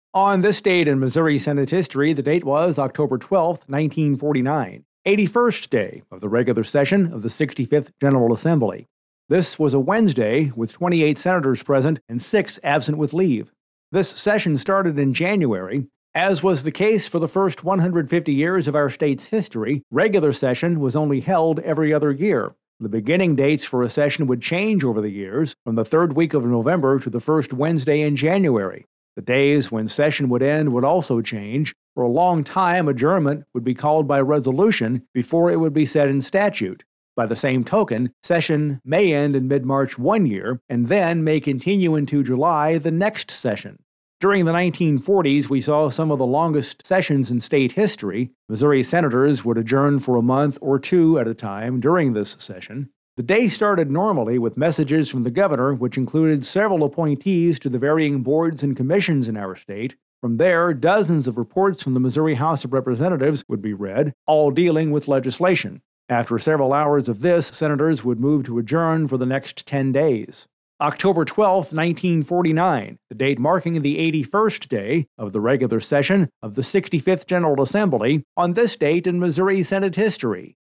On this date in Missouri Senate history, the date was October 12th, 1949, 81st day of the regular session of the 65th General Assembly. This was a Wednesday with 28 senators present and 6 absent with leave. This session started in January. As was the case for the first 150 years of our state's history, regular session was only held every other year. The beginning dates for a session would change over the years, from the third week of November to the first Wednesday in January. The days when session would end would also change. For a long time, adjournment would be called by resolution before it would be set in statute. By the same token, session may end in mid-March one year and then may continue into July the next session. During the 1940s, we saw some of the longest sessions in state history. Missouri senators would adjourn for a month or two at a time during this session. The day started normally with messages from the governor, which included several appointees to the varying boards and commissions in our state. From there, dozens of reports from the Missouri House of Representatives would be read, all dealing with legislation. After several hours of this, senators would move to adjourn for the next 10 days. October 12th, 1949, the date marking the 81st day of the regular session of the 65th General Assembly. On this date in Missouri Senate history,